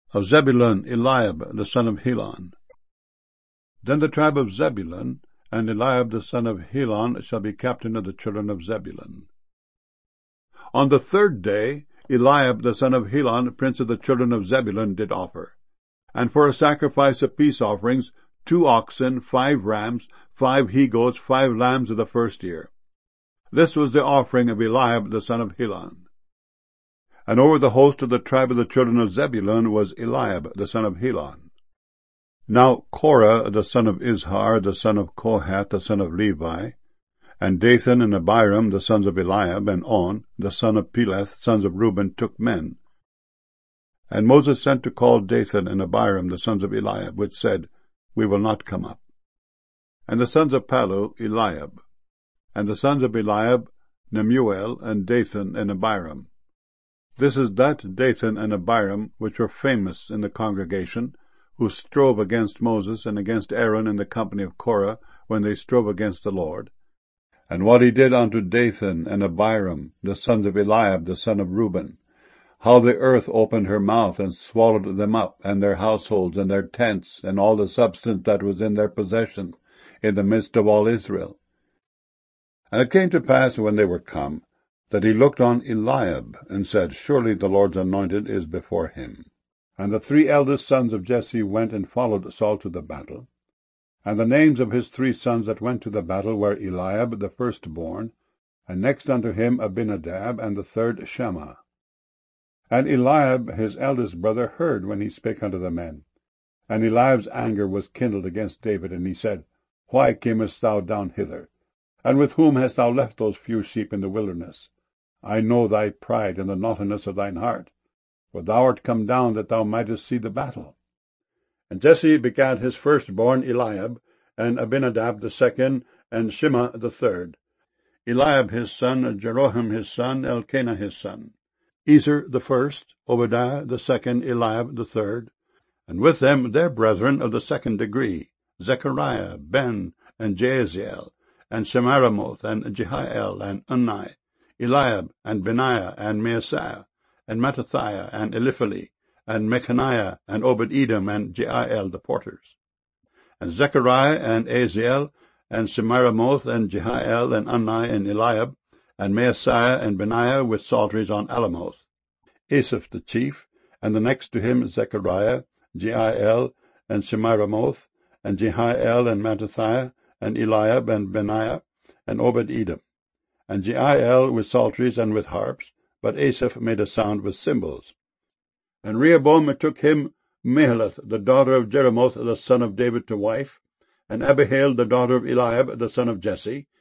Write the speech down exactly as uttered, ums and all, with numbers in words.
Of Zebulun, Eliab the son of Helon. Then the tribe of Zebulun, and Eliab the son of Helon shall be captain of the children of Zebulun. On the third day Eliab the son of Helon, prince of the children of Zebulun, did offer, and for a sacrifice of peace offerings, two oxen, five rams, five he-goats, five lambs of the first year. This was the offering of Eliab the son of Helon. And over the host of the tribe of the children of Zebulun was Eliab the son of Helon. Now Korah the son of Izhar, the son of Kohath, the son of Levi, and Dathan and Abiram, the sons of Eliab, and On, the son of Peleth, sons of Reuben, took men. And Moses sent to call Dathan and Abiram, the sons of Eliab, which said, We will not come up. And the sons of Palu, Eliab. And the sons of Eliab, Nemuel, and Dathan and Abiram. This is that Dathan and Abiram which were famous in the congregation, who strove against Moses and against Aaron in the company of Korah, when they strove against the Lord. And what he did unto Dathan and Abiram, the sons of Eliab, the son of Reuben, how the earth opened her mouth and swallowed them up, and their households, and their tents, and all the substance that was in their possession, in the midst of all Israel. And it came to pass, when they were come, that he looked on Eliab, and said, Surely the Lord's anointed is before him. And the three eldest sons of Jesse went and followed Saul to the battle. And the names of his three sons that went to the battle were Eliab the firstborn, and next unto him Abinadab, and the third Shammah. And Eliab his eldest brother heard when he spake unto the men. And Eliab's anger was kindled against David, and he said, Why camest thou down hither? And with whom hast thou left those few sheep in the wilderness? I know thy pride and the naughtiness of thine heart, for thou art come down that thou mightest see the battle. And Jesse begat his firstborn Eliab, and Abinadab the second, and Shimei the third. Eliab his son, Jeroham his son, Elkanah his son. Ezer the first, Obadiah the second, Eliab the third. And with them their brethren of the second degree, Zechariah, Ben, and Jaasiel, and Shemiramoth, and Jehiel, and Unni, Eliab, and Benaiah, and Maaseiah, and Mattithiah, and Eliphali, and Mechaniah, and Obed-Edom, and Jeiel the porters. And Zechariah, and Aziel, and Shemiramoth, and Jehiel, and Unni, and Eliab, and Maaseiah, and Benaiah, with psalteries on Alamoth. Asaph the chief, and the next to him Zechariah, Jeiel, and Shemiramoth, and Jehiel, and Mattithiah, and Eliab, and Benaiah, and Obed-Edom. And Jeiel with psalteries and with harps, but Asaph made a sound with cymbals. And Rehoboam took him Mahalath, the daughter of Jeremoth, the son of David, to wife, and Abihail, the daughter of Eliab, the son of Jesse,